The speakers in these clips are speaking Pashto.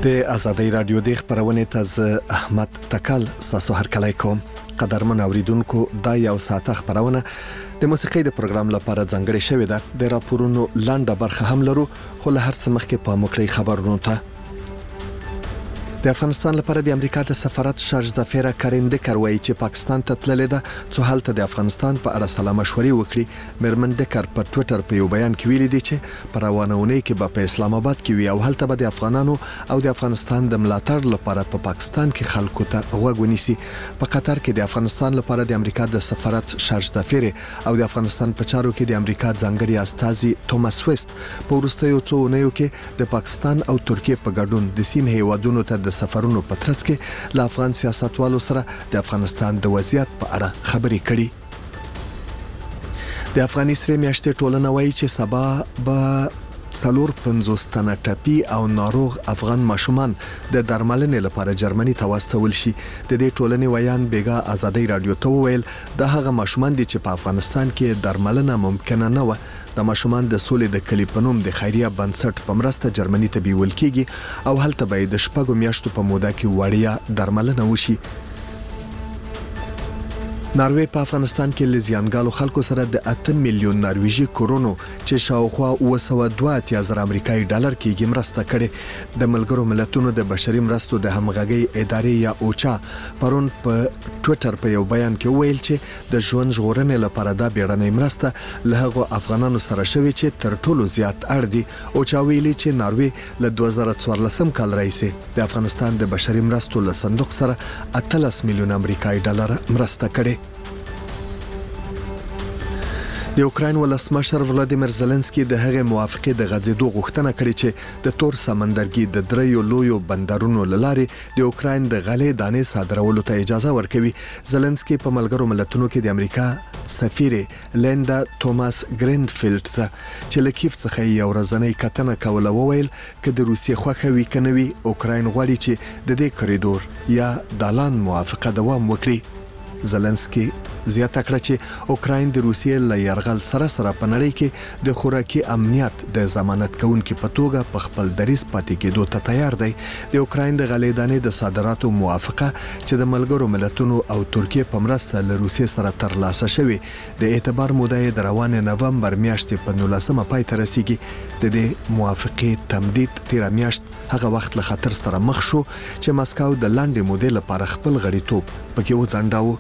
د آزادۍ رادیو د خبرونه ته احمد تکل تاسو هرکلی کوم. قدرمن اوریدونکو دا یو ساعت خبرونه د موسیقي د پروګرام لپاره ځانګړې شوې ده. د راپورونو لاندې برخه هم لرو، خو له هر څه مخکې په موکړی خبرونو ته. د افغانستان لپاره د امریکا د سفارت شارج د فیرا کارینده کروي چې پاکستان ته تللې ده، څو هلته د افغانستان په اړه سلا مشورې وکړي. مرمن دکر په ټوئیټر په یو بیان کې ویلي دي چې په روانونه کې په اسلام آباد کې وي او هلته به د افغانانو او د افغانستان د ملاتړ لپاره په پاکستان کې خلکو ته غوږ ونیسي. په قطر کې د افغانستان لپاره د امریکا د سفارت شارج د فیرا او د افغانستان په چارو کې د امریکا ځانګړي استازي توماس ویست په وروستیو څو اونیو کې د پاکستان او ترکیه په ګډون د سیمې هیوادونو ته د سفرونو په ترڅ کې له افغان سیاستوالو سره د افغانستان د وضعیت په اړه خبرې کړي. د افغاني سره میاشتې ټولنه وایي چې سبا به 450 تنه ټپي او ناروغ افغان ماشومان د درملنې لپاره جرمني ته واستول شي. د دې ټولنې ویان بیګا آزادۍ رادیو ته ویل د هغه ماشومان دي چې په افغانستان کې درملنه ممکنه نه و. د ماشومان د سولې د کلی په نوم د خیریه بنسټ په مرسته جرمني ته بیول کیږي او هلته به د شپږو میاشتو په موده کې وړیا درملنه وشي. ناروی په افغانستان کې لزیانګالو خلکو سره د 8 میلیون نارویجی کورونو چې شاوخوا 202 امریکایي ډالر کېږي مرسته کړي. د ملګرو ملتونو د بشري مرستو د همغږي ادارې یا اوچا پرون په ټوئیټر په یو بیان کې ویل چې د ژوند ژغورنې لپاره د بیړنۍ مرسته له هغو افغانانو سره شوي چې تر ټولو زیات اړ دي. اوچا ویلي چې ناروی له 2014 کال راهیسې د افغانستان د بشري مرستو له صندوق سره 18 میلیون امریکایي ډالر مرسته کړي. د اوکراین ولسمشر ولادیمیر زيلنسکي د هغه موافقه د غځېدو غوښتنه کړې چې د تور سمندرګي د دریو لویو بندرونو لارې د اوکراین د غلې دانې صادرولو ته اجازه ورکوي. زيلنسکي په ملګرو ملتونو کې د امریکا سفیر لیندا توماس ګرینفیلډ ته چې له کیف څخه یو ورځنۍ کتنه کوله وویل چې د روسیې خوښه وی کنوي اوکراین غواړي چې د دې کریډور یا دالان موافقه دوام وکړي. زيلنسکي زیاته کړه چې اوکراین د روسیې له یرغل سره په نړۍ کې د خوراکي امنیت د ضمانت کوونکي په توګه په خپل دریځ پاتې کېدو ته تیار دی. د اوکراین د غلې دانې د صادراتو موافقه چې د ملګرو ملتونو او ترکیه په مرسته له روسیې سره ترلاسه شوې د اعتبار موده د روان نومبر میاشتې په 19 پای ته رسیږي. د دې موافقې تمدید تیر میاشت هغه وخت له خطر سره مخ شو چې مسکو د لاندې مودې لپاره خپل غړیتوب پکې وځنډاوه.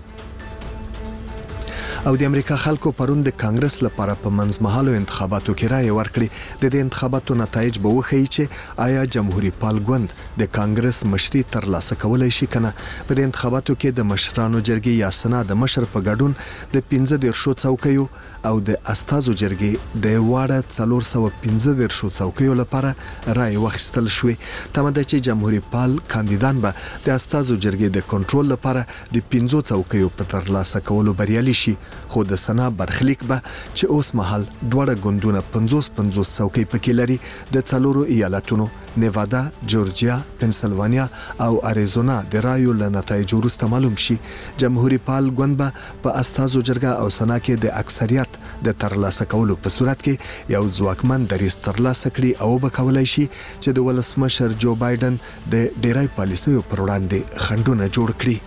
او د امریکا خلکو پرون د کانګرس لپاره په منځمهالو انتخاباتو کې رائے ورکړي. د دې انتخاباتو نتایج به وښیي چې آیا جمهوریت پال ګوند د کانګرس مشري ترلاسه کولای شي کنه. په دې انتخاباتو کې د مشرانو جرګې یا سنا د مشر په ګډون د 15 څوکیو او د استازو جرګې د واړه 415 څوکیو لپاره رائے واخیستل شوې. تمه ده چې جمهوریت پال کاندیدان به د استازو جرګې د کنټرول لپاره د 15 څوکیو په ترلاسه کولو بریالي شي. خو د سنا برخلیک به چې اوس مهال دوړه ګوندونه 50 څوکۍ پکې لري د څلورو ایالتونو نیوادا، جورجیا، پنسلوانیا او اریزونا د رایو له نتایجو وروسته معلوم شي. جمهوریت پال ګوند به په استازو جرګه او سنا کې د اکثریت د ترلاسه کولو په صورت کې یو ځواکمن دریځ ترلاسه کړي او به کولای شي چې د ولسمشر جو بایدن د ډیری پالیسیو پر وړاندې خنډونه جوړ کړي.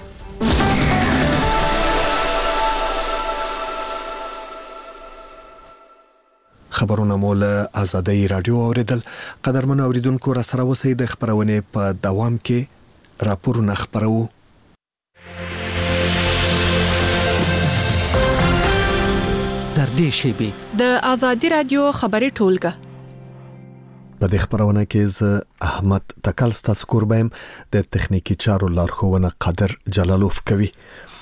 خبرونه مول آزادۍ رادیو اوریدل. قدرمن اوریدونکو را سره وسې د خبرونه په دوام کې راپورونه خبرو. در دې شیبه د آزادۍ رادیو خبري ټولګه په دې خبرونه کې ز احمد تکل تاسو قربایم د تخنیکی چارو لارښوونه قادر جلالوف کوي.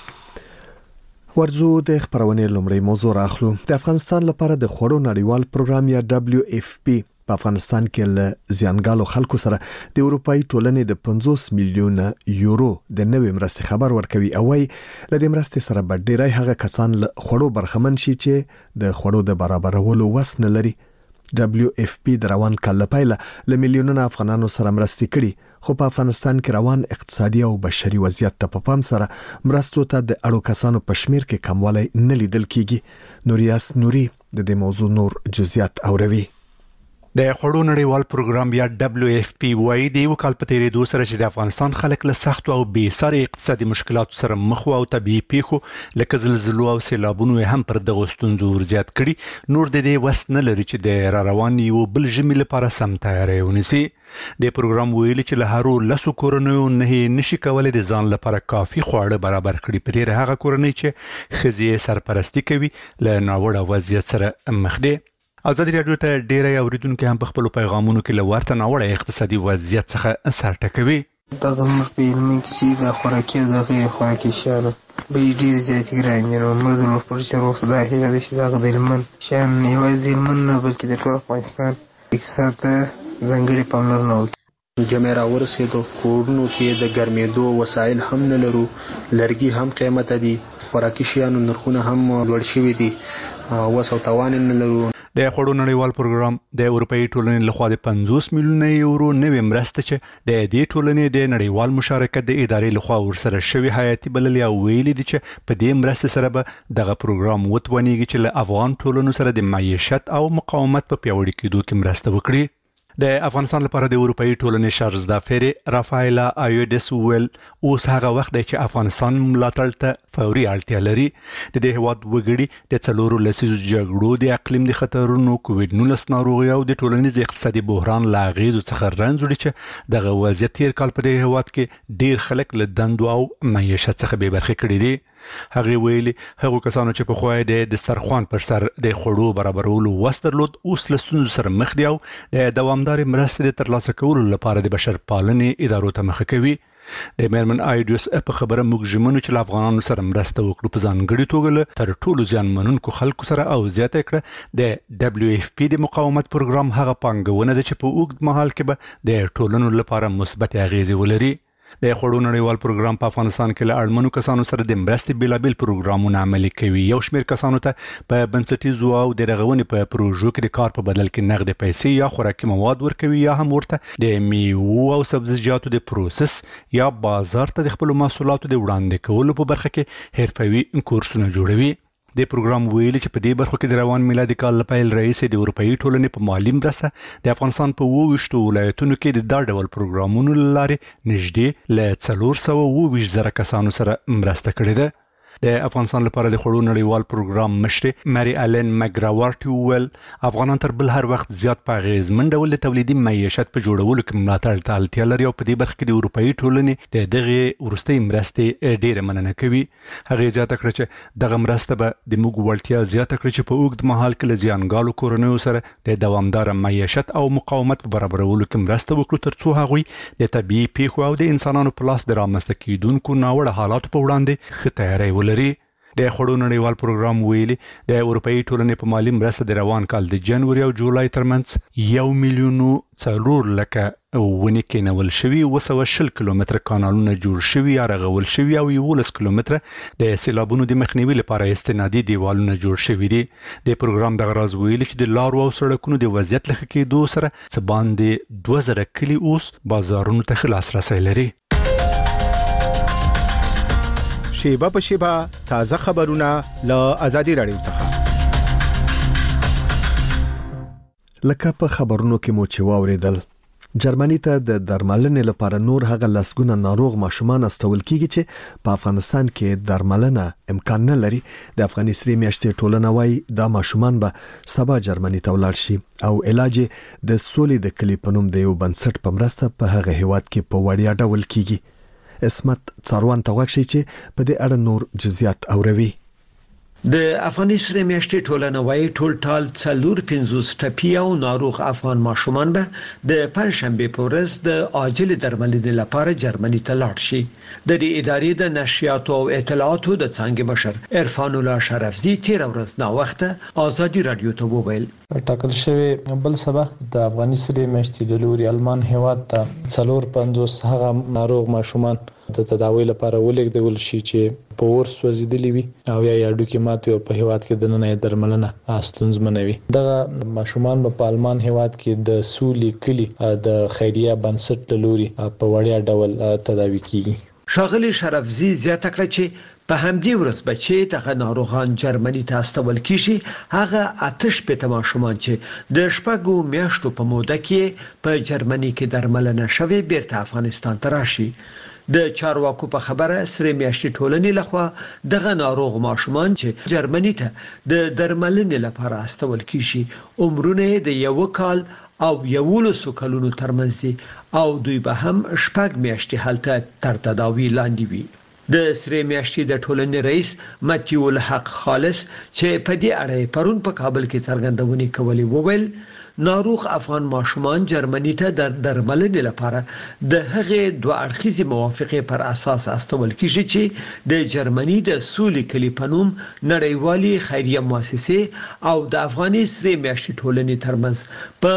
ورزو د خبرونه لومړی موضوع راخلو. د افغانستان لپاره د خوړو نړیوال پروګرام یا WFP په افغانستان کې له زیانګالو خلکو سره د اروپאי ټولنې د 50 میلیون یورو د نوې مرستې خبر ورکوي او وايي له دې مرستې سره به ډیری هغه کسان له خوړو برخمن شي چې د خوړو د برابرولو وس نه لري. WFP د روان کال لپاره له میلیونونو افغانانو سره مرستې کړي، خو په افغانستان کې روان اقتصادي او بشري وضعیت ته په پام سره مرستو ته د اړو کسانو په شمیر کې کموالی نه لیدل کیږي. نوریاس نوري د دې موضوع نور جزئیات اوروي. د خوړو نړیوال پروګرام یا WFP وايي د یو کال په تیریدو سره چې د افغانستان خلک له سخت او بې ساري اقتصادي مشکلاتو سره مخ او طبيعي پیښو لکه زلزلو او سیلابونو هم پر دغه ستونزو ورزيات کړي نور د دې وس نه لري چې د را روان یو بل ژمي لپاره سم تیاری ونیسي د پروګرام ویلي چې له هرو لسو کورنیو نه نشي کولای د ځان لپاره کافي خواړه برابر کړي په تیر هغه کورنۍ چې ښځې سرپرستی کوي له ناوړه وضعیت سره مخ دي ازادي راډیو ته ډیری اوریدونکو هم په خپل پیغامونو کې لورته ناوړه اقتصادي وضعیت څخه سر ټکوي دغه موږ په علم کې چې د خوراکي او د غیر خوراکي شیانو به ډېر زیات ګران دي نو موږ د پروژې وروسته دا هیله ده چې دغه د علمن شیان یوازې د علمن نه بلکې د ټول افغانستان اقتصاد ته ځانګړې پاملرنه وکړي جمع راورسېدو کورونو کې د ګرمېدو وسایل هم نه لرو لرګي هم قیمته دي خوراکي شیانو نرخونه هم لوړ شوي دي وس او توان نه لرو د خوړو نړیوال پروګرام د اروپאי ټولنې لخوا د 50 میلیونه یورو نوې مرسته چې د دې ټولنې د نړیوال مشارکت د ادارې لخوا ورسره شوی حیاتي بلل یا ویلي دي چې په دې مرسته سره به دغه پروګرام وتونیږي چې له افغان ټولنو سره د معیشت او مقاومت په پیاوړي کېدو کې مرسته وکړي د افغانستان لپاره د اروپאי ټولنې شارزدافری رافایلا ایودس ویل اوس هغه وخت دی چې افغانستان ملاتړ ته فوري اړتیا لري د دې هواد وګړي د څلورو لسیزو جګړو د اقلیم د خطرونو کووډ-19 ناروغي او د ټولنیز اقتصادي بحران لا غیزو څخه رنځوړي چې دغه وضعیت تیر کال په دې هواد کې ډیر خلک له دندو او معیشت څخه بې برخې کړي دي هغه ویلي هغه کسانو چې په خوای د دسترخوان پر سر د خوړو برابرولو وسترلود اوس له ستونزو سره مخ دي او د دوامدار مرستې ترلاسه کولو لپاره د بشر پالنې ادارو ته مخه کوي د میرمن ایډیوس په خبره موږ ژمنو چې افغانانو سره مرسته وکړو په ځانګړي توګه تر ټولو ځان منونکو خلکو سره او زیاته کړه د WFP د مقاومت پروګرام هغه پانګونه ده چې په اوږد مهال کې به د ټولنو لپاره مثبت اغیزې ولري د خوړو نړیوال پروګرام په افغانستان کې له اړمنو کسانو سره د مرستې بیلابل پروګرامونه عملي کوي یو شمېر کسانو ته په بنسټیزو او د رغونې په پروژو کې د کار په بدل کې نقد پیسې یا خوراکي مواد ورکوي یا هم ورته د میوه او سبزیجاتو د پروسس یا بازار ته د خپل محصولاتو د وړاندې کولو په برخه کې حرفوي کورسونه جوړوي د پروګرام ویلي چې په دې برخه کې د روان میلادي کال لپاره رئیس د اروپאי ټولنې په مالی مرسته د افغانستان په 22 ولایتونو کې د دا ډول پروګرامونو لارې نږدې ل 420,000 کسانو سره مرسته کړې ده د افغانستان لپاره د خوړو نړیوال پروګرام مشر ماري الن مګراورټ ویل افغانان تر بل هر وخت زیات په غیزمن ډول د تولیدي معیشت په جوړولو کې ملاتړ ته اړتیا لري او په دې برخه کې د اروپאי ټولنې د دغه ورستۍ مرستې ډیره مننه کوي هغه زیاته کړ چې دغه مرسته به د موږ ولټیا زیاته کړ چې په اوږد مهال کې لزیانګالو کورنیو سره د دوامدار معیشت او مقاومت په برابرولو کې مرسته وکړو ترڅو هغوی د طبيعي پیښو او د انسانانو په لاس د رامنځته کیدونکو ناوړه حالاتو په وړاندې ښه تیاری ولري د خوړو نړیوال پروګرام ویلي د اروپאי ټولنې په مالی مرسته د روان کال د جنوري او جولای ترمنځ 1,400,000 ونې کېنول شوي 220 کیلومتر کانالونه جوړ شوي یا رغول شوي او 11 کیلومتر د سیلابونو د مخنیوي لپاره استنادي دیوالونه جوړ شوي دي د پروګرام د غرض ویلي چې د لارو او سړکونو د وضعیت لخوا کېدو سره څه باندې 2000 کلی اوس بازارونو ته خلاص رسي لري شیبه په شیبه تازه خبرونه له ازادي راډیو څخه لکه په خبرونو کې مو چې واوریدل جرمني ته د درملنې لپاره نور هغه لسګونه ناروغ ماشومان استول کیږي چې په افغانستان کې درملنه امکان نه لري د افغاني سری میاشتې ټولنه وايي دا ماشومان به سبا جرمني ته ولاړ شي او علاج د سولې د کلی په نوم د یو بنسټ په مرسته په هغه هیواد کې په وړیا ډول کیږي اسمت څاروان ته وښیي چې په دې اړه نور جزئیات اوروي د افغاني سره میاشتې ټولنه وايي ټول ټال 450 ټپي او ناروغ افغان ماشومان به د پنځشنبه په ورځ د عاجل درملنې لپاره جرمني ته لاړ شي د دې ادارې د نشریات او اطلاعاتو د څنګه مشر عرفان الله شرفزي تیر ورځ نا وخته ازادي رادیو ته وویل ټاکل شوی بل سبا د افغاني سره میاشتې د لوري المان هیواد ته 450 هغه ناروغ ماشومان د تداوی لپاره ولېږدول شي چې په ور سوځیدلی وي او یا ډوکې ماتو په هیواد کې د نن درملنه ستونزمنوي دغه ماشومان په آلمان هیواد کې د سولې کلی د خیریه بنسټ لوري په وړیا ډول تداوی کیږي شاغلی شرفزي زیاته کړه چې په همدې ورځ به چې دغه ناروغان جرمني ته استول کیږي هغه آتش په ماشومان چې د شپږو میاشتو په موده کې په جرمني کې درملنه شوی بیرته افغانستان ته راشي. د چارواکو په خبره سره میاشتې ټولنې لخوا دغه ناروغ ماشومان چې جرمني ته د درملنې لپاره استول کیږي عمرونه د 1 کال او 11 کلونو ترمنځ دي او دوی به هم شپږ میاشتې هلته تر تداوی لاندې وي. د سره میاشتې د ټولنې رئیس متیو الحق خالص چې په دې اړه پرون په کابل کې څرګندونې کولې وویل ناروغ افغان ماشومان جرمني ته د درملنې لپاره د هغې دوه اړخیزې موافقې پر اساس استول کیږي چې د جرمني د سولې کلی په نوم نړیوالې خیریه مؤسسې او د افغاني سره میاشتې ټولنې ترمنځ په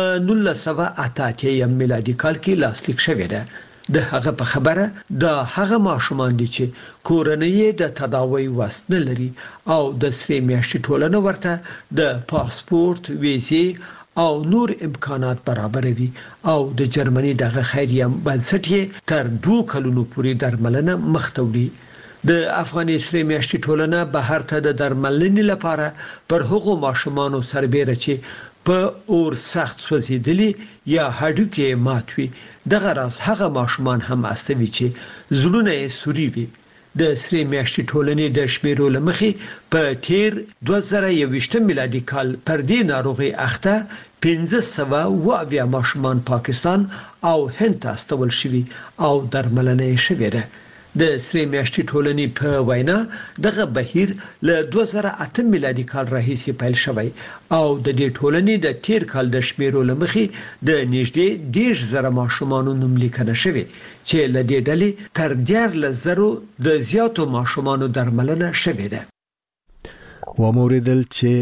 1988 میلادي کال کې لاسلیک شوې ده. د هغه په خبره د هغه ماشومان دي چې کورنۍ د تداوی وست نه لري او د سره میاشتې ټولنه ورته د پاسپورت ویزې او نور امکانات برابروي او د جرمني دغه خیریه بنسټ تر 2 کلونو پورې درملنه مخته وړي. د افغاني سره میاشتې ټولنه بهر ته د درملنې لپاره پر هغو ماشومانو سربېره چې په اور سخت سوځیدلی یا هډوکي ماتوي دغه راز هغه ماشومان هم استوي چې زړونه یې سوري وي. د سری میاشتې ټولنې د شمیرو لمخې په تیر 2021 میلادي کال پر دې ناروغي اخته 1500 ماشومان پاکستان او هند ته استول شوي او درملنه یې شوې ده. د سری میاشتې ټولنې په وینا دغه بهیر له 2008 میلادي کال راهیسې پیل شوی او د دې ټولنې د تیر کال د شمیرو لمخې د نږدې 10,000 ماشومانو نوم لیکنه شوی چې له دې ډلې تر 10,000 د زیاتو ماشومانو درملنه شوې ده. و موریدل چې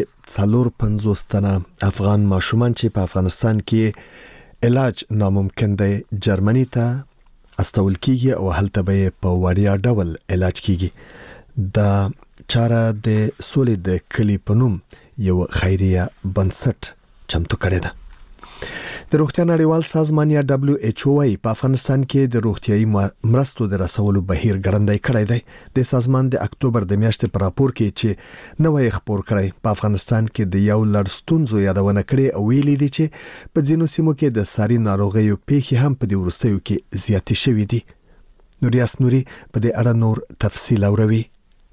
450 تنه افغان ماشومان چې په افغانستان کې علاج ناممکن دی جرمني ته استول کیږي او هلته به په وړیا ډول علاج کیږي. دا چاره د سولې د کلی په نوم یو خیریه بنسټ چمتو کړی ده. د روغتیا نړیوال سازمان یا WHO په افغانستان کې د روغتیايي مرستو د رسولو بهیر ګړندی کړی دی. د سازمان د اکتوبر د میاشتې په راپور کې چې نوې خبر کړی په افغانستان کې د یو لړ ستونزو یادونه کړې او ویلي دي چې په ځینو سیمو کې د ساري ناروغیو پیښې هم په دې وروستیو کې زیاتې شوې دي. نوریاس نوري په دې اړه نور تفصیل اوروي.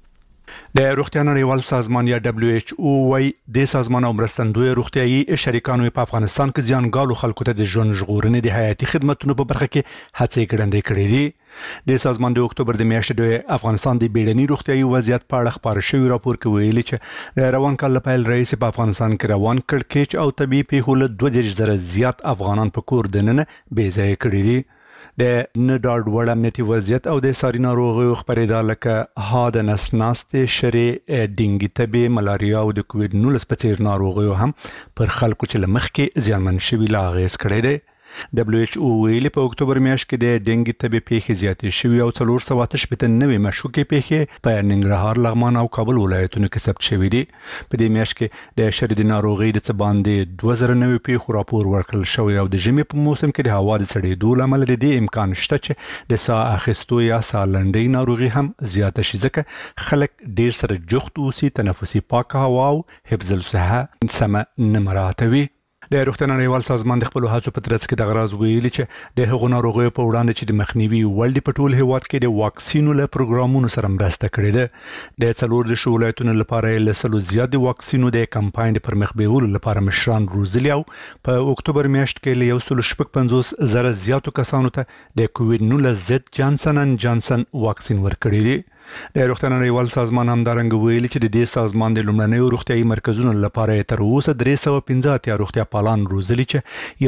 د روغتیا نړیوال سازمان یا WHO وايي د سازمان او مرستندوی روغتیايي شریکانو په افغانستان کې ځانګړو خلکو ته د ژوند ژغورنې د حیاتي خدماتو په برخه کې هڅې ګړندې کړې دي. د سازمان د اکتوبر د میاشتې د افغانستان د بیړني روغتیايي وضعیت په اړه خبر شوی راپور کې ویلي چې روان کال په پیل رئیس په افغانستان کې روان کړکېچ او طبي پیښو له 2000 زیات افغانان په کور دننه بې ځای کړي دي. د نډاډ وړ امنیتي وضعیت او د ساري ناروغیو خبرېدا لکه هاد نسناستې شری ډینګي تبي ملاریا او د کووډ 19 په څیر ناروغیو هم پر خلکو چې لمخ کې زیانمن شوي لا غیس کړي دي. WHO ویلي په اکتوبر میاشت کې د ډینګي تبي پیښې زیاتې شوې او 489 مشکوکې پیښې په ننګرهار، لغمان او کابل ولایتونو کې ثبت شوې دي. په دې میاشت کې د شری ناروغي د څه باندې 2009 پیښو راپور ورکړل شوی او د ژمي په موسم کې د هوا د سړېدو لامل د دې امکان شته چې د ساه اخیستو یا ساه لنډۍ ناروغي هم زیاته شي ځکه خلک ډیر سره جوخت اوسي، تنفسي پاکه هوا او حفظ الصحه سمه نه مراعاتوي. د روغتیا نړیوال سازمان د خپل هڅو په ترڅ کې د غراض ویلي چې د هغو ناروغیو په وړاندې چې د مخنیوي وړ په ټول هیواد کې د واکسینو له پروګرامونو سره مرسته کړې ده. د 4 ولایتونو لپاره له سلو زیات واکسینو د کمپاین پر مخ بیولو لپاره مشران روزلي او په اکتوبر میاشت کې له 150,000 زیاتو کسانو ته د کووډ 19 ضد جانسن اند جانسن واکسین ورکړی دی. د روغتیا نړیوال سازمان همدارنګه ویلي چې د دې سازمان د لومړنیو روغتیايي مرکزونو لپاره تر اوسه 315 روغتیا پالان روزلي چې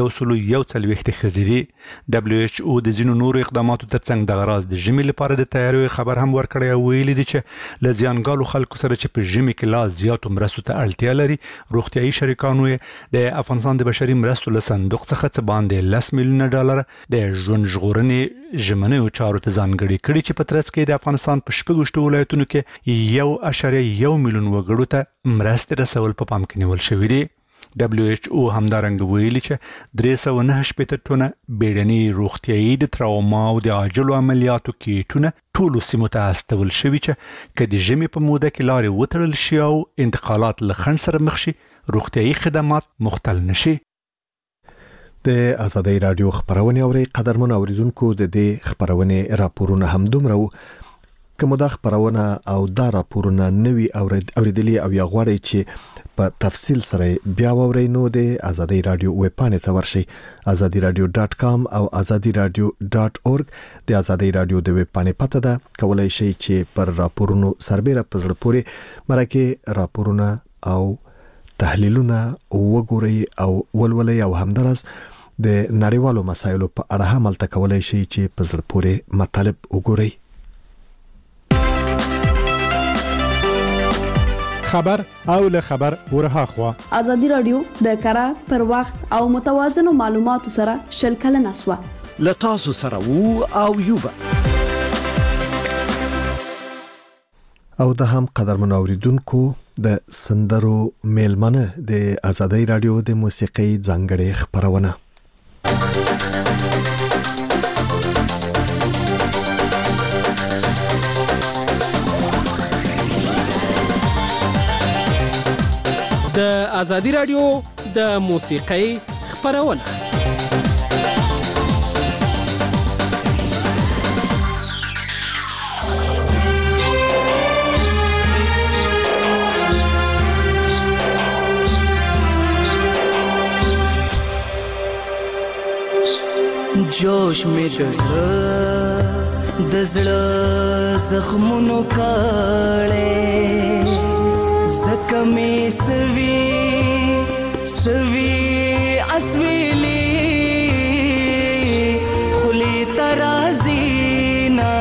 140 ښځې دي. WHO د ځینو نورو اقداماتو ترڅنګ د غراض د ژمي لپاره د تیاریو خبر هم ورکړی او ویلي دي چې له زیانګالو خلکو سره چې په ژمي کې لا زیاتو مرستو ته اړتیا لري روغتیايي شریکانو د افغانستان د بشري مرستو له صندوق څخه څه باندې $10 میلیونه د ژوند ژغورنې ژمنیو چارو ته ځانګړي کړي چې په ترڅ کې د افغانستان په 6 ولایتونو کې 1.1 میلیون وګړو ته مرستې رسول په پام کې نیول شوی دی. WHO همدارنګ ویلي چې 309 ټنه بیړني روغتیايي د تراوما او د عاجلو عملیاتو کیټونه ټولو سیمو ته استول شوي چې کله ژمي په موده کې لارې وتړل شي او انتقالات له خنډ سره مخ شي روغتیايي خدمات مختل نشي. د آزادۍ رادیو خبرونه اوري قدرمن اوریدونکو د دې خبرونه راپورونه هم دومره کوم د خبرونه او دا راپورونه نوي اوریدلي او یا غواړي چې په تفصیل سره بیا ووري نو د آزادۍ رادیو ویب پاڼې ته ورشي azadiradio.com او azadiradio.org د آزادۍ رادیو د ویب پاڼې پته ده کولای شي چې پر راپورونو سربېره پزړه پوري مرکه راپورونه او تحلیلونه وګوري او ولولي او همدارس د نړیوالو مسایلو په اړه هم ملته کولای شي چې پزړه پوري مطالب وګوري. خبر او له خبر ورها خوا آزادی رادیو د کara پر وخت او متوازن معلوماتو سره شلکل نسوه لتاسو سره وو او یوبا او د هم قدرمن اوریدونکو د سندرو میلمنه د آزادۍ رادیو د موسیقي ځانګړي خبرونه د آزادۍ رادیو د موسیقۍ خبرونه जोश में दज़ड़ा ज़ख्मों काले ज़ख्मे सवी असवीली खुली तराज़ीना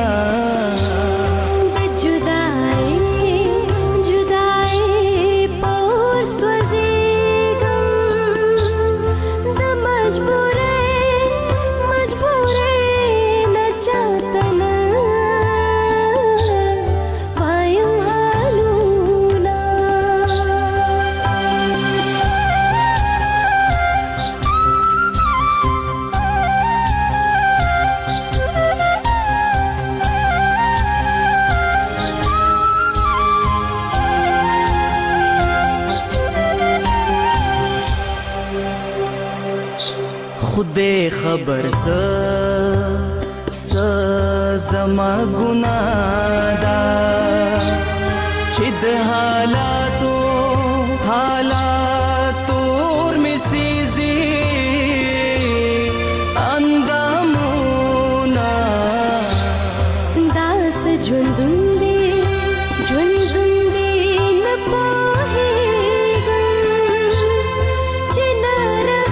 खुदे खबर ज़मा गुनादा चिद हालातोर में सीजी अंदामुना दास जुंदुंदी न पाहेगा चिना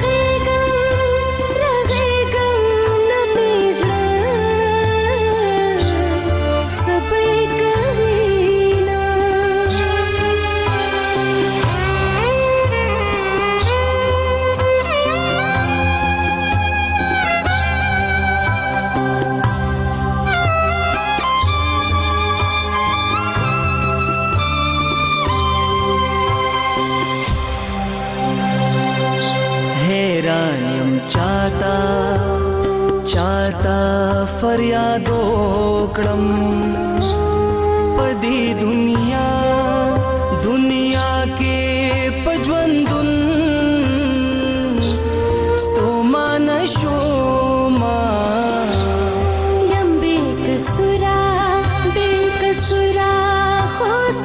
चाहता फरियादो कड़म पदी दुनिया के पजवंदुन स्तोमा नशोमा यम्बे कसुरा खोस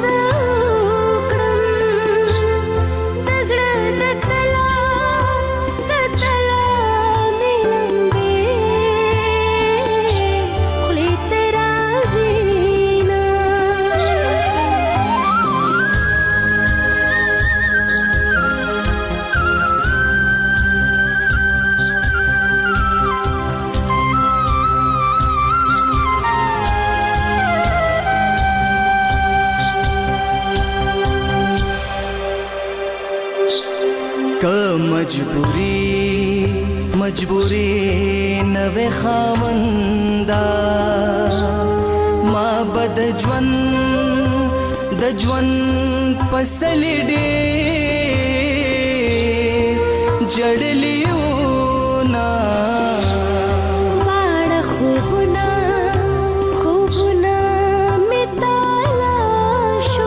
मजबूरी नवे खावंदा माँ बद जवन पसली डे जड़लियोना बाड़ खूबना खूबना में तालाशो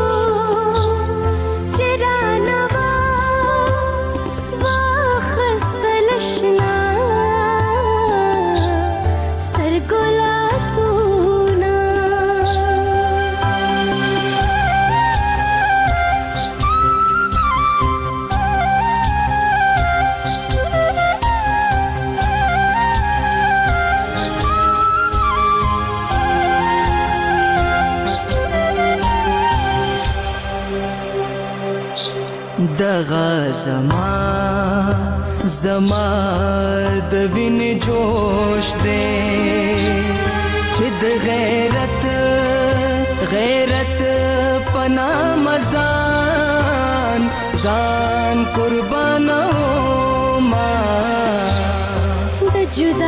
चिरानवा वाखस्तलशना स्तरगुला सूना दगा जमा द विन जोश दे चिद गैरत पना मजान जान कुर्बाना मा द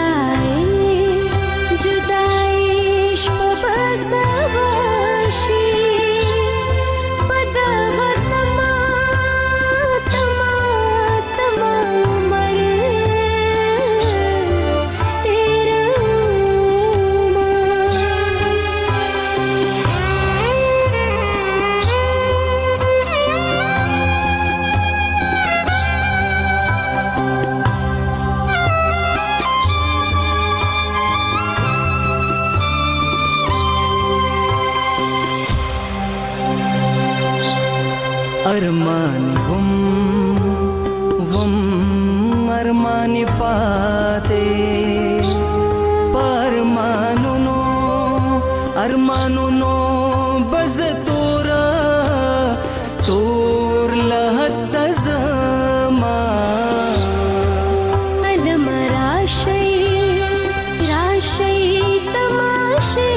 जुदाई शबसवाशी अरमानी पाते अरमानुनो बज तोर लहत जमा अलम राशै तमाशे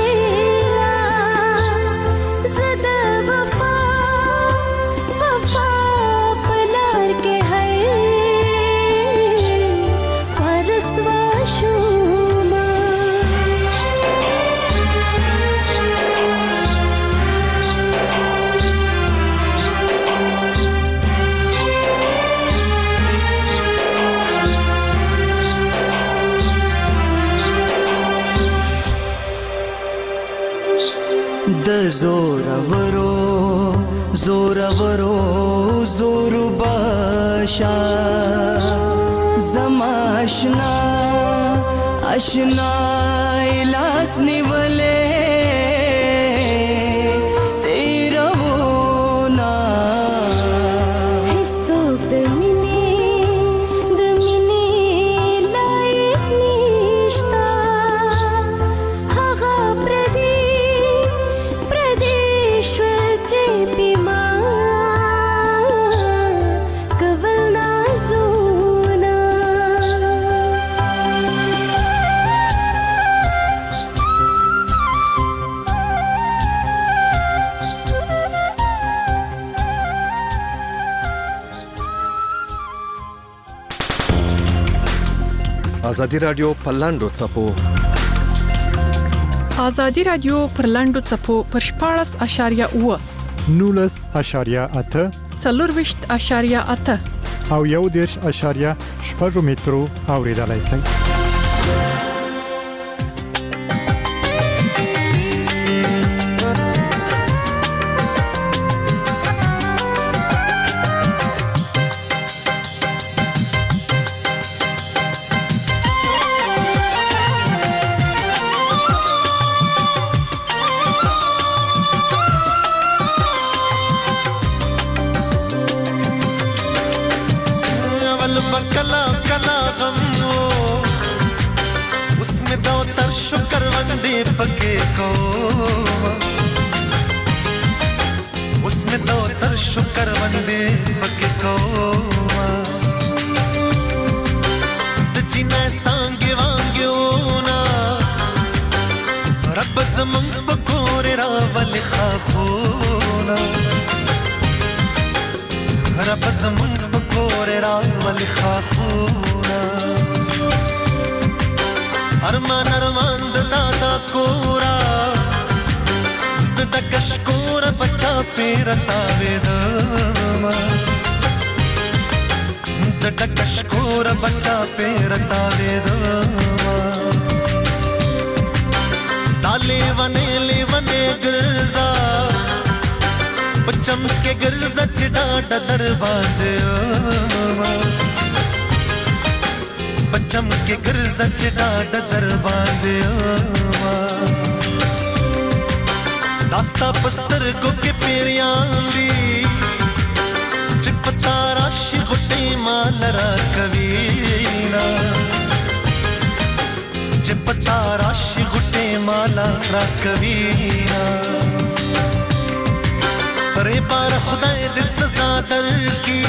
जद वफा पलार के हर फरसवा शुमा द जोरवरो जोर बाशा जमाशना अशना इलास निवले तेरा होना हिस्सो दमिने लाइफ निश्ता हगा प्रदेश्वर चेपिमा कवलना जोना ازادي رادیو پلاندو چپو ازادي رادیو پرلاندو چپو پر 14.8 19.8 40.8 او 1.8 مترو اوریدلای شئ. कला गम हो उसमें दो तर शुक्र वंदे पके को उसमें दो तर शुक्र वंदे पके को जिन्हें सांगे वांगे ना रब जमन पकोरे रावल खाफोना रब जमन पकोरे रावल खाफोना अरमान अरमान दादा कोरा दकशकोर बच्चा पेरता वेदमा د ټکشکور بچا پیرتا وېدما دالې ونه ګرځا بچم کې ګرځا چې ډاډ در باندې بچم کې ګرځا چې ډاډ در باندې داستا پستر کو کې پیریان دی چې پتا راشي غټي مال را کوینا چې پتا راشي غټي مال را کوینا پرې بار خدای دې سزا درکې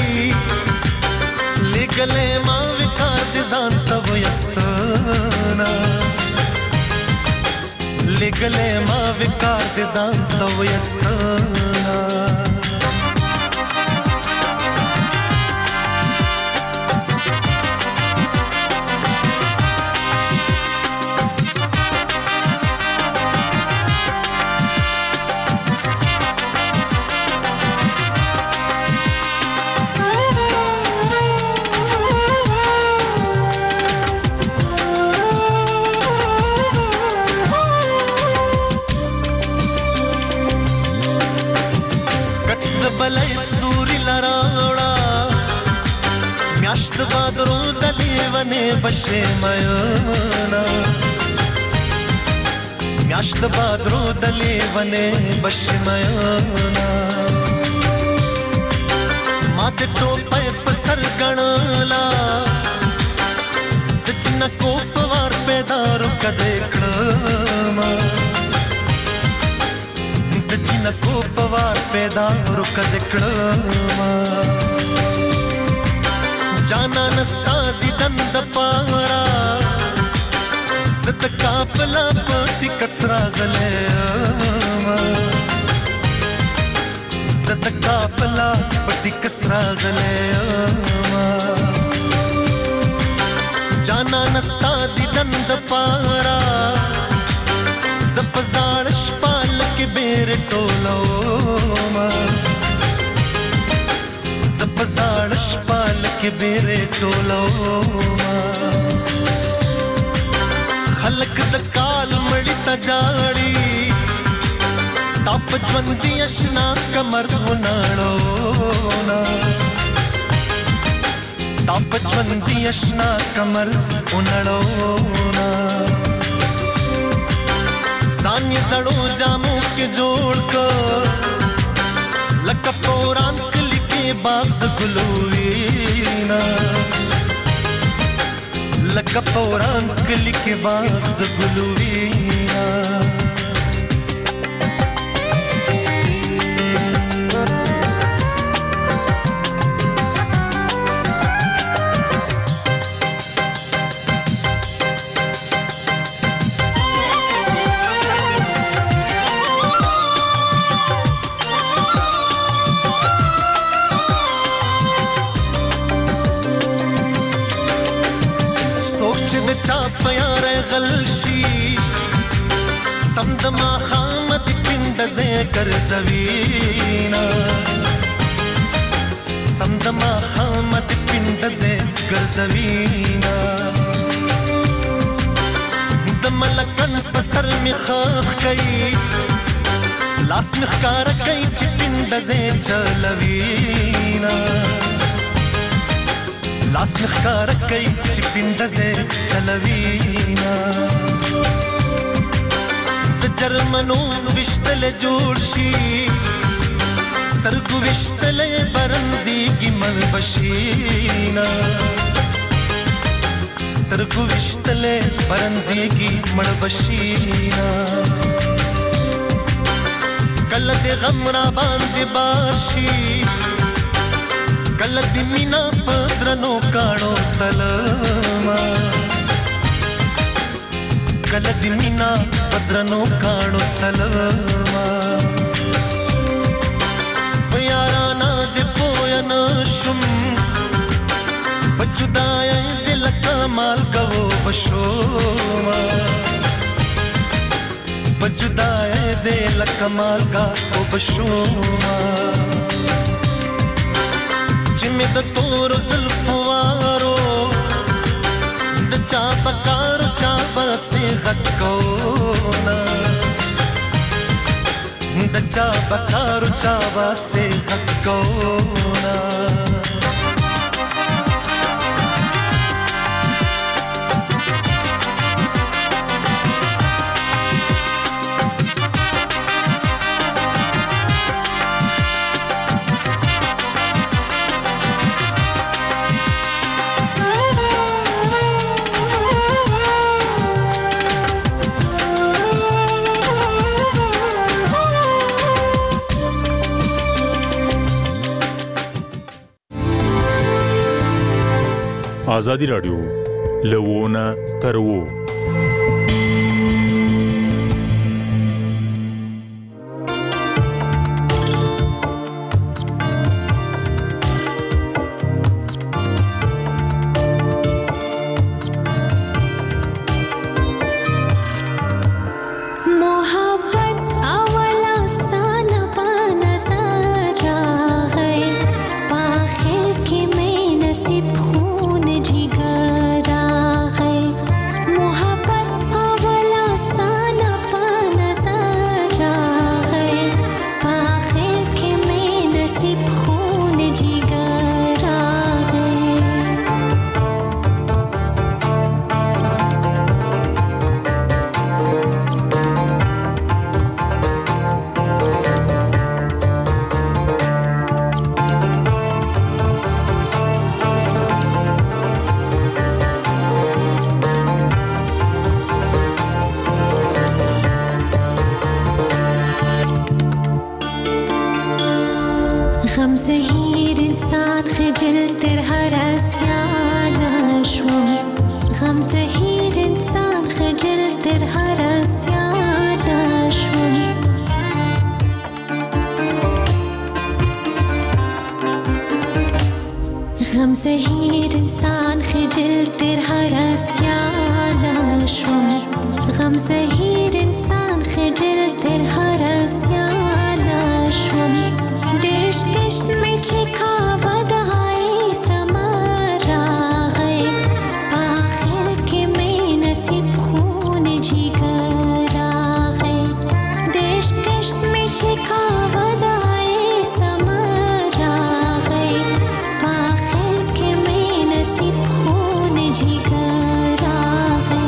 لګلې ما وکړ دې ځان ته وستنا لګلې ما وکړ دې ځان ته وستنا بلای سوري لراوړه میاشت بادرو دلی ونه بشه مېنا میاشت بادرو دلی ونه بشه مېنا ماته ټوپه په سر غړلا د چنا کو پوار پیدا رک دې کړم جن کو پوار پیدا رک دکړما جانا نستا دي دند پارا ست کافلا پټي کسرا غلېما ست کافلا پټي کسرا غلېما جانا نستا دي دند پارا زپزاړ شپال کې بیر ټولو ما زپزاړ شپال کې بیر ټولو ما خلق د کال مړی تا جاړي تاپ ژوندۍ اشنا کمر وناړو نا تاپ ژوندۍ اشنا کمر وناړو نا ځان زړو جامو کې جوړ کړ لکه پوران کلی کې باغ د ګلوینا لکه پوران کلی کې باغ د ګلوینا چا پیار غلشي سمدما خامد پند ذکر زوینا سمدما خامد پند ذکر زوینا دملکن پسر می خخ کئی لاس مخکار کئی چی پند ذکر چلوینا لاس مخکار کئی چی پندزے چلوینا د جرمنو وشتل جوړ شي سترګو وشتل برنزي کی ملبشینا سترګو وشتل برنزي کی ملبشینا کله د غم را باندې باشي کله د مینا پدرنو کاڼو تلما کله د مینا پدرنو کاڼو تلما یارانا د پویا نشم بجدای دل کمال کو بشوما بجدای دل کمال کا او بشوما مې د تور زلفوارو د چا پکار چا بسې غکونا د چا پکار چا بسې غکونا آزادی رادیو لوونه ترو غم زهیر انسان خجل تر هر اسیان شوم غم زهیر انسان خجل تر هر اسیان شوم غم زهیر انسان خجل تر هر اسیان شوم غم زهیر انسان خجل تر هر اسیان شوم देश कष्ट में छिखावा दहाए समर आए आखिर के में नसीब खून जिगर आए देश कष्ट में छिखावा दहाए समर आए आखिर के में नसीब खून जिगर आए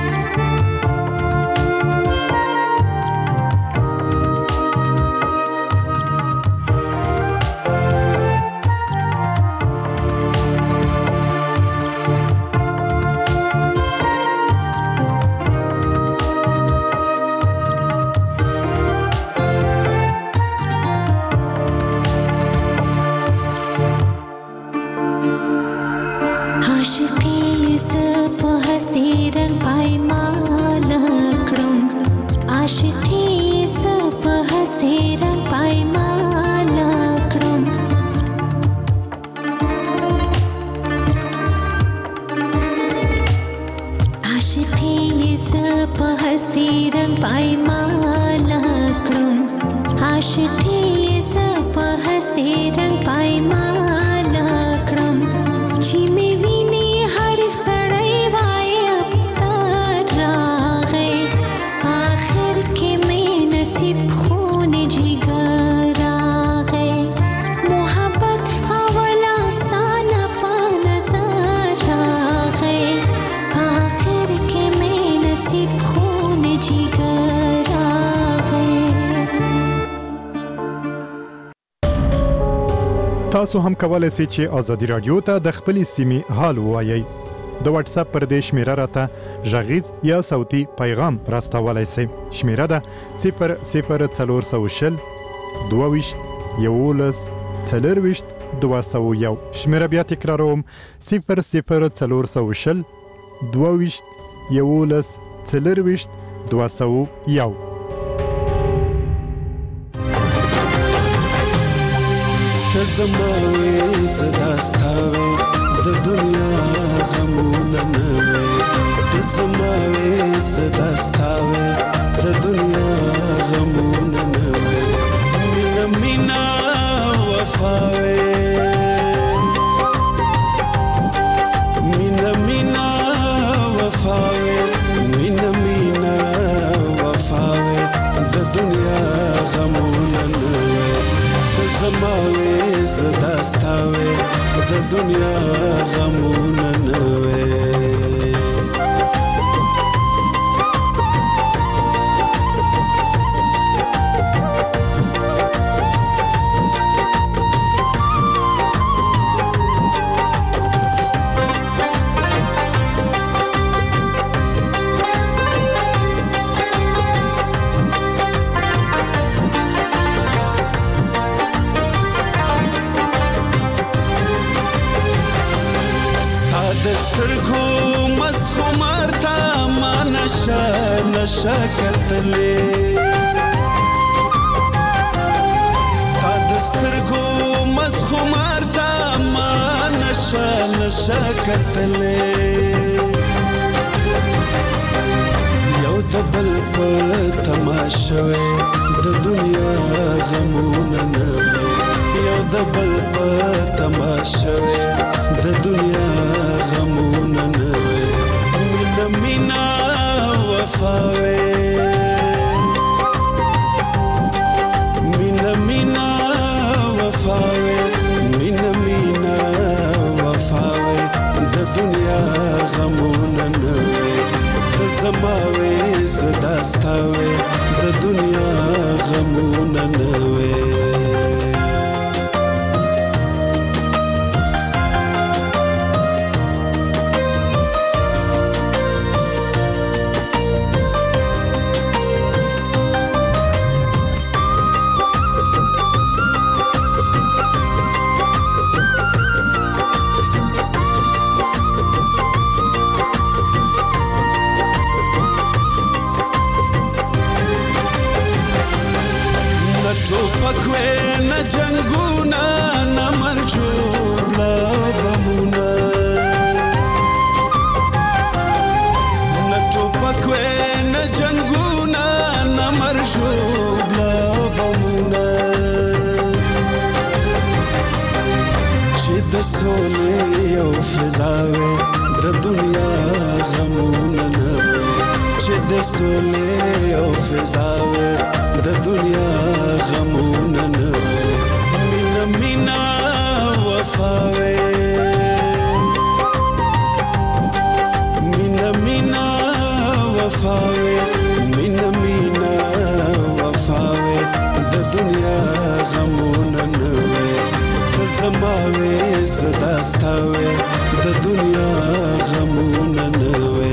تاسو هم کولای شئ چې ازادي رادیو ته د خپل سیمې حال ووایي د واتس اپ پر د شمیره راته ژغیز یا صوتي پیغام راستولای شئ شمیره ده 00420 22 11 40 201 شمیره بیا تکراروم 00420 22 11 40 201 تزموي صداستاوي د دنیا غمونه نه تزموي صداستاوي د دنیا غمونه نه مینا وفاوي د دنیا غمونه نه وي نشه کتلې ستا د سترګو مسخمار ته ما نشه کتلې یو د بل په تماشه د دنیا غمونه نه یو د بل په تماشه د دنیا غمونه نه مینا وفاوي مینا وفاوي مینا وفاوي د دنیا غمونه نه ته زماوي زدا ستاوي د دنیا غمونه نه وي جنگونا نمرجوب لبمونا نتوپک وین جنگونا نمرجوب لبمونا چې د سولې او فضاوي د دنیا غمونه نه چې د سولې او فضاوي د دنیا غمونه نه مینا وفاوي مینا وفاوي مینا وفاوي د دنیا غمونه نه ته زماوي زدا ستاوي د دنیا غمونه نه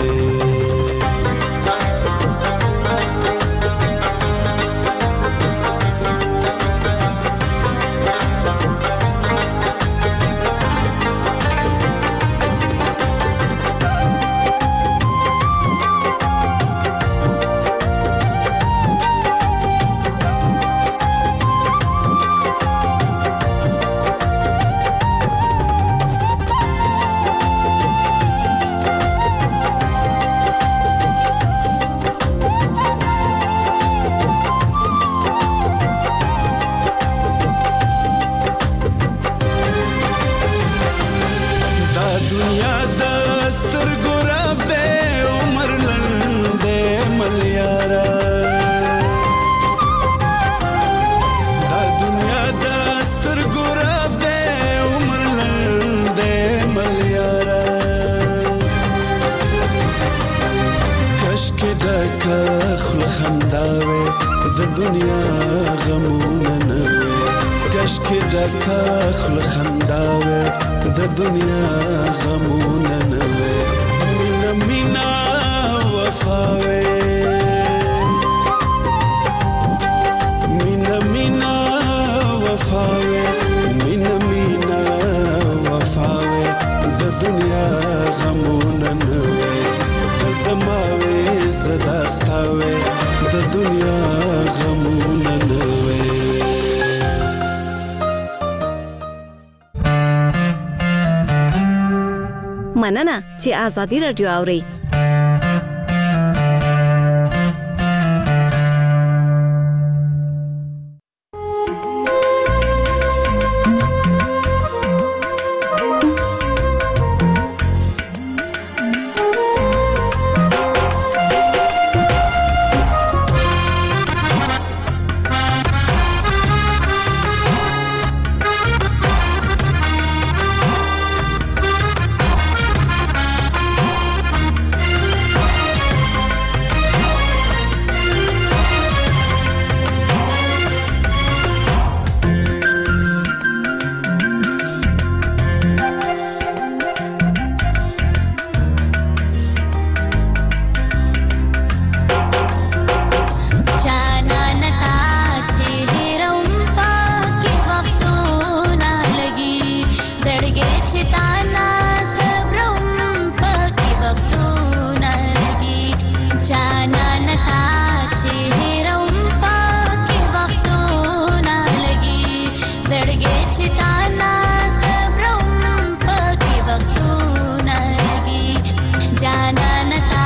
خنداوي د دنیا غمونه نه کشک ډکه خل خنداوي د دنیا غمونه نه مینا وفاوي مینا وفاوي مینا وفاوي د دنیا غمونه نه زماوي زدا ستاوي د دنیا غمونه نه وي مننه چې آزادي رادیو اوري چتانا صبرم پکې وختونه لګي جانا نتا چې هرم پکې وختونه لګي زړګي چتانا صبرم پکې وختونه لګي جانا نتا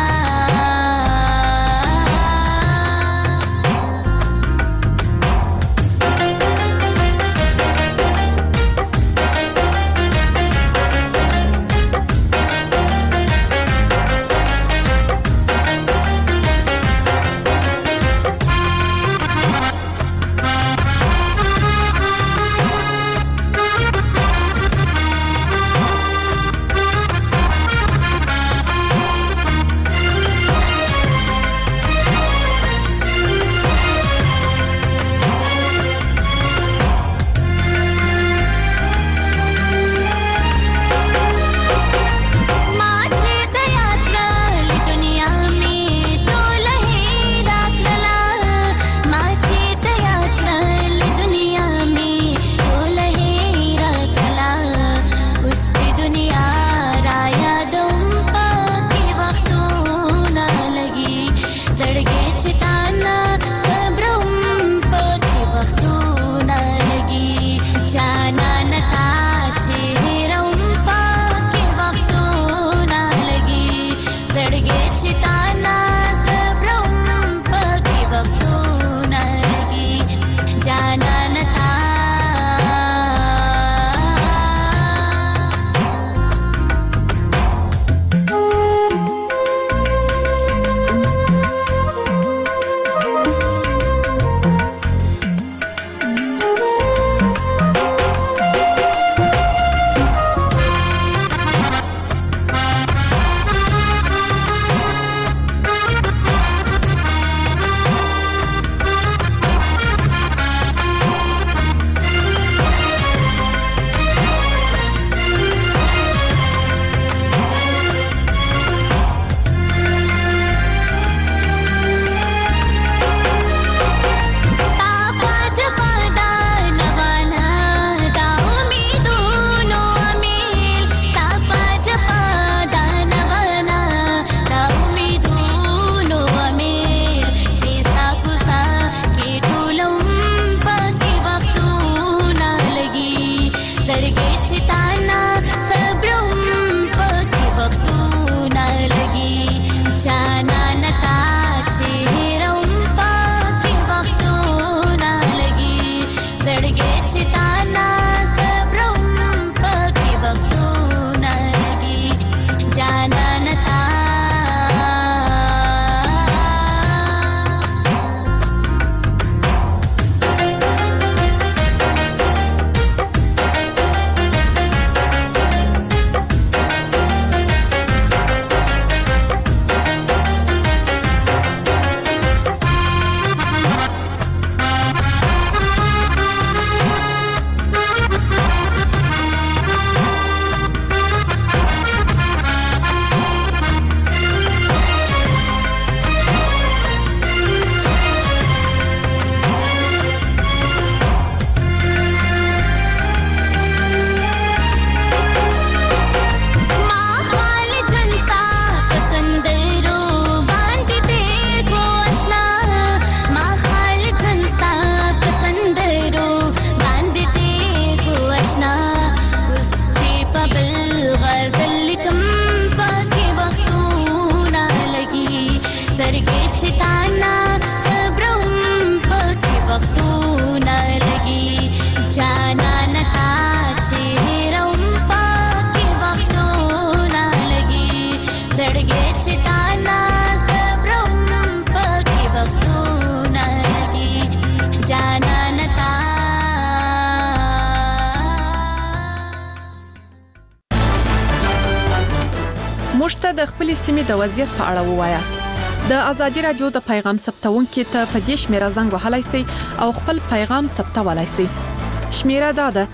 موږ د خپل سیمې د وضعیت په اړه ووایاست. د ازادي رادیو د پیغام ثبتونکو ته په دې شمیره زنګ وهلای شئ او خپل پیغام ثبتولای شئ. شمیره دا ده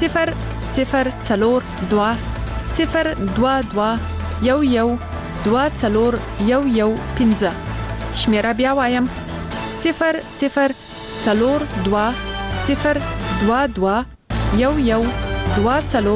0042 022 11 شمیره بیا وایم 0042 022 11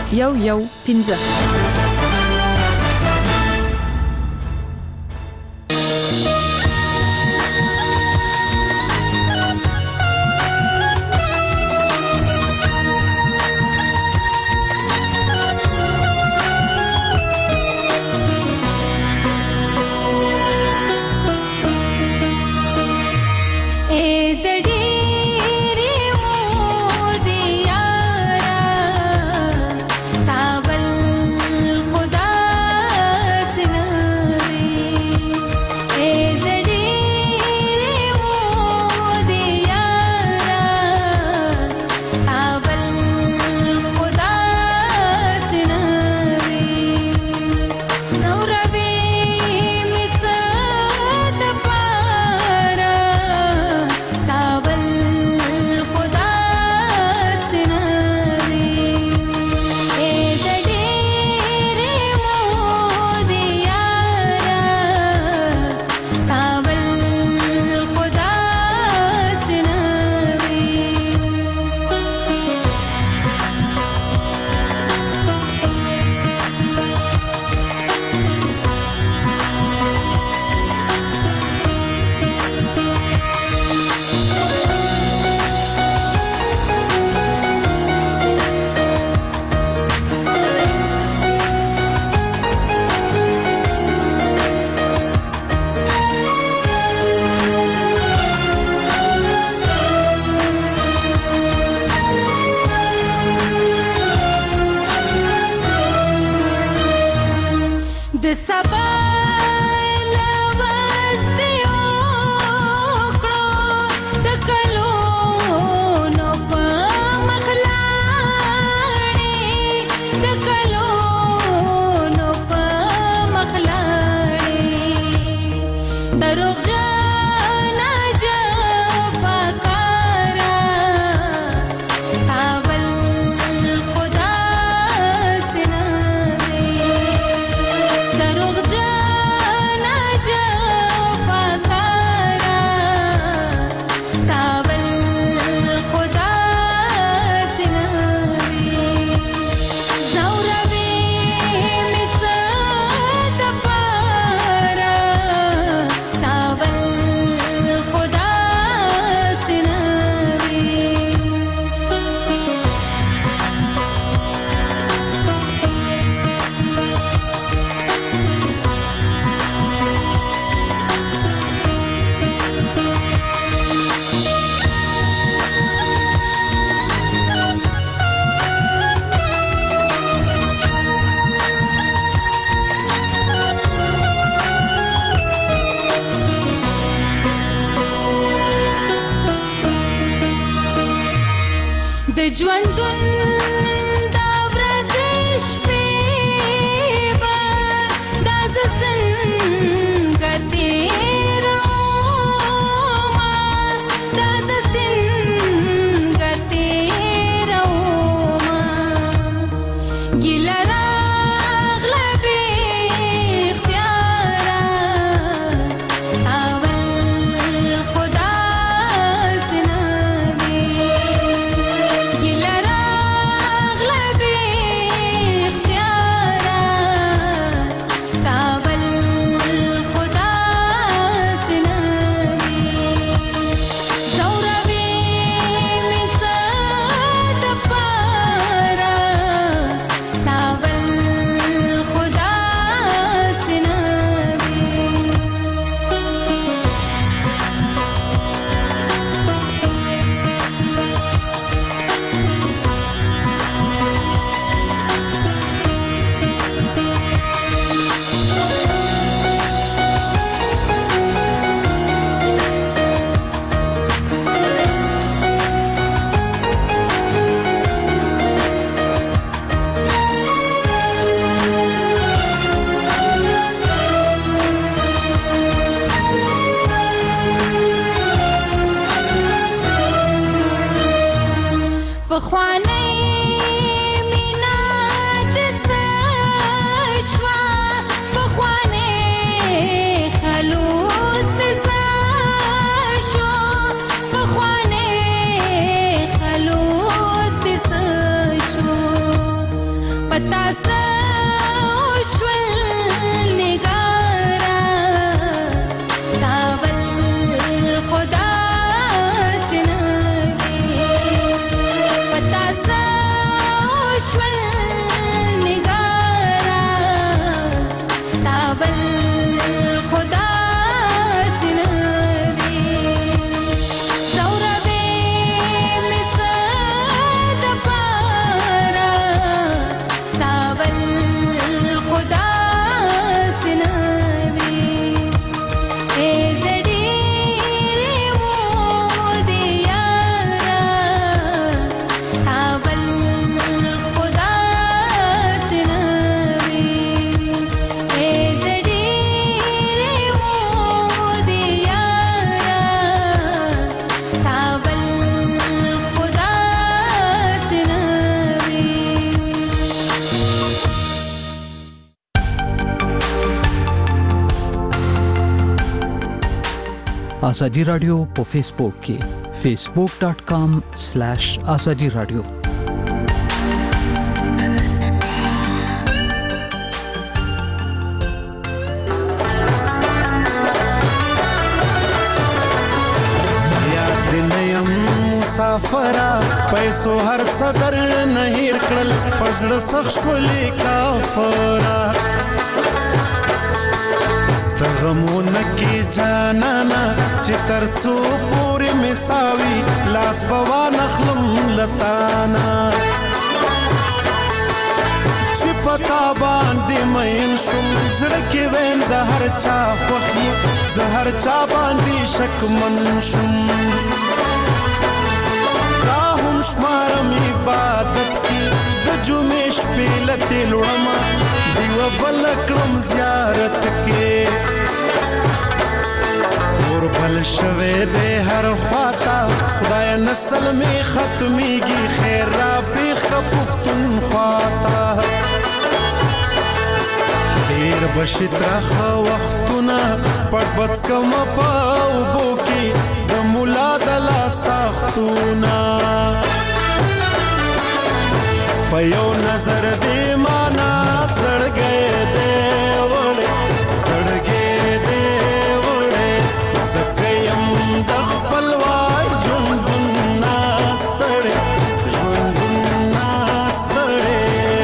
Gilara آزادی رادیو په فیسبوک کې facebook.com/azadi radio مسافرا پیسو هر صدر نه هیر کړل پزړه سخت شولې کافرا تغمونه کی جانانا چې ترڅو پوری مساوي لاس بوا نخلم لتانا چې پتا باندې مې شم زړه کې وین د هر چا خوخي زهر چا باندې شک من شم راهم شمارم عبادت کی د جمعې شپې لته لړما دیو بل کړم زیارت کې اور بل شوه دې هر خواتا خدای نسل می ختميږي خیر را پیخ کا پختون خواتا دیر بشترخ وختونه پټ بچ کم پاو بوکی د مولا د لا سختونه پيو نظر دې معنا سړګې دې وړې سړګې دې وړې زکیم د خپل وای ژوند ناستړې ژوند ناستړې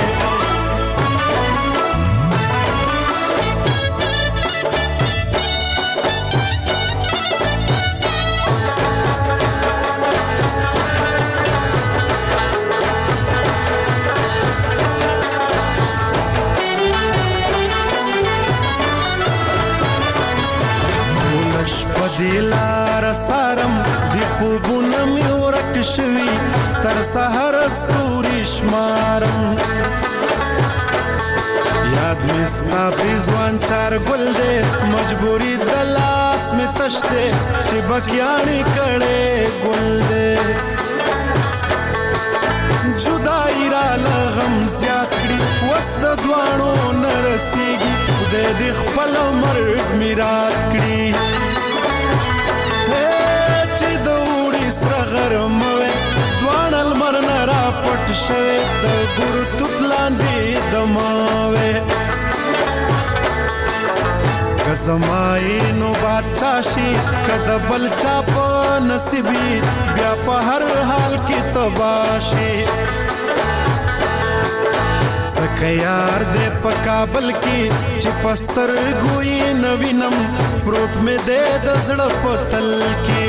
دلار سارم دی خوبونه می ورک شوی تر سحر استوري شمارم یاد می ستا بزوان چار گل دے مجبوری دلاس می تشتے چې بکیانی کڑے گل دے جدائی را لغم زیاد کړي وسد دوانو نرسیږي خدای دې خپل مرګ میرات کړي چې د وړي سره غرموي دوان المرن را پټ شوي د ګور توتلاندې دماوي کزمای نو بادشاہ شي کده بل چا په نصیبي بیا په هر حال کې تباشي سکه یار دې په کابل کې چې پستر ګوي نوینم پروت مې دې د زړه پتل کې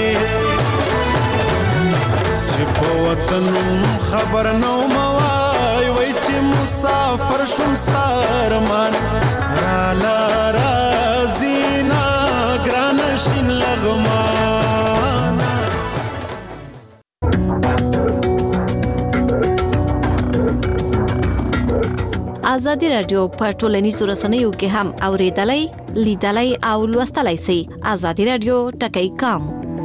چې په وطن خبر نو موای وای چې مسافر شوم ستارمان را لارا زینا ګران شین لغمان آزادی رادیو په ټولنیزو رسنیو کې هم اوریدلای لیدلای او لوستلای شئ آزادی رادیو ټکی کام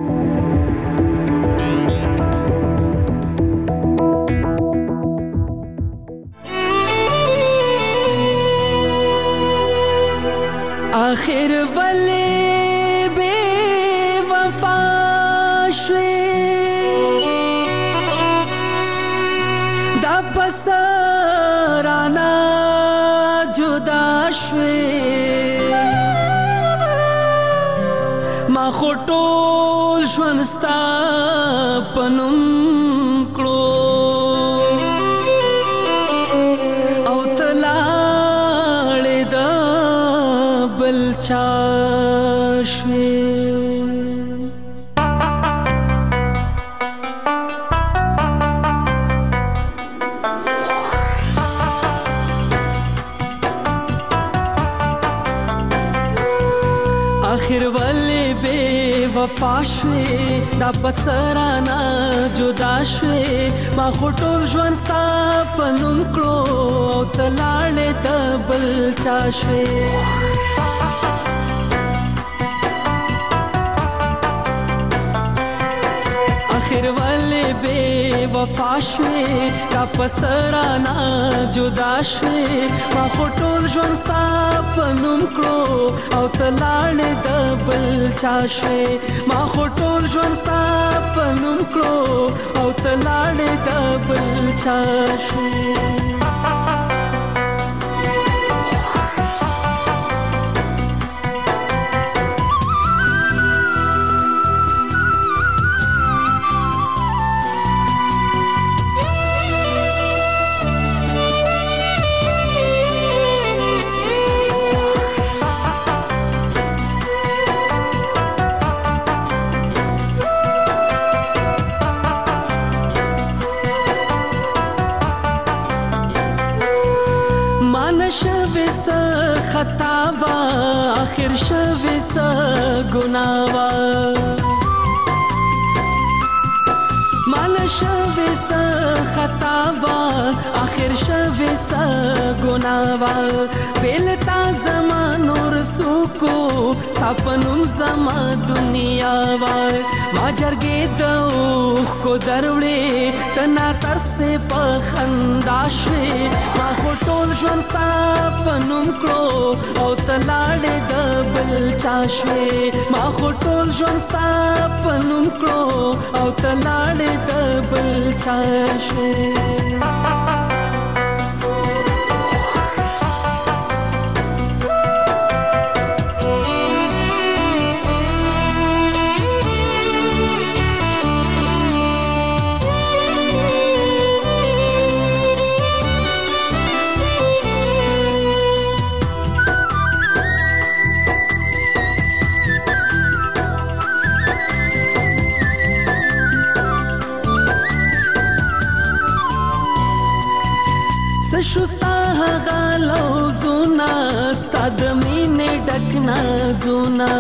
آخر ولی بے وفا شوی دا پسرانا جدا شوې ما خو ټول ژوند ستا په نوم کړو او ته لاړې د بل چا شوې آخر ولې بے وفا شوې دا بسرانا جدا شوې ما خو ټول ژوند ستا په نوم کړو او ته لاړې د بل چا شوې آخر ولې بے وفا شوې دا پسرانا جدا شوې ما خو ټول ژوند ستا په نوم کړو او ته لاړې د بل چا شوې ما خو ټول ژوند ستا په نوم کړو او ته لاړې د بل چا شوې خطا وا آخر شوه س گناوا مال شوه س خطا وا آخر شوه س گناوا بیلتا زمانو رسو کو سپنوم زما دنیا وا ما جرګې دوخ کو دروړې تنا تر سے پخندا شوې ما خو ټول ژوند ستا په نوم کړو او ته لاړې د بل چا شوې ما خو ټول ژوند ستا په نوم کړو او ته لاړې د بل چا شوې شستا غالو زونا ستا د مینې ډک نازونه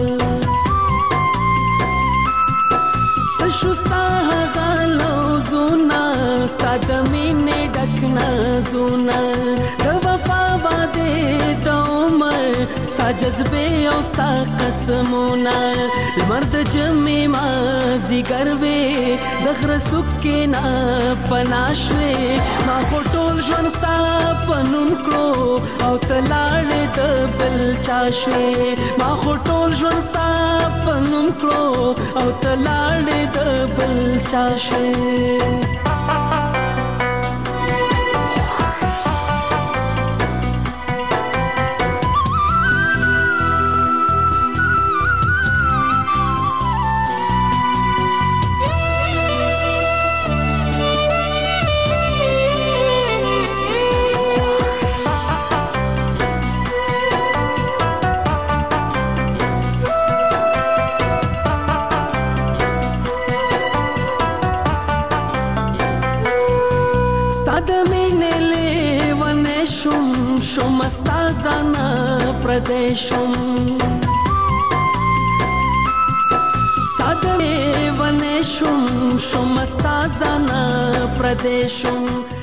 شستا غالو زونا ستا د مینې ډک نازونه د وفا باندې د عمر ستا جذبې او ستا قسمونه لمر د جمعې مازدیګر وې د غره څوکې نه پناه شوې ما خو ټول ژوند ستا په نوم کړو او ته لاړې د بل چا شوې ما خو ټول ژوند ستا په نوم کړو او ته لاړې د بل چا شوې Šumastazana pradešum Stadane vanešum Šumastazana pradešum